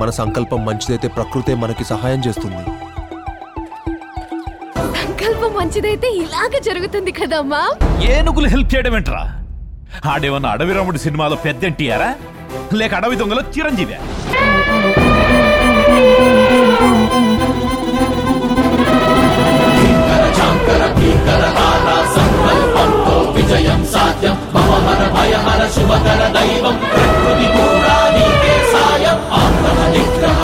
మన సంకల్పం మంచిదైతే ప్రకృతే మనకి సహాయం చేస్తుంది. సంకల్పం మంచిదైతే ఇలాగే జరుగుతుంది కదమ్మా. ఏనుగులు హెల్ప్ చేయడం ఏంట్రా? ఆడేమన్నా అడవి రాముడి సినిమాలో పెద్ద ఎన్టీఆరా లేక అడవి దొంగలో చిరంజీవి? విజయం సాధ్యం భవహర భయహర శుభకర దైవం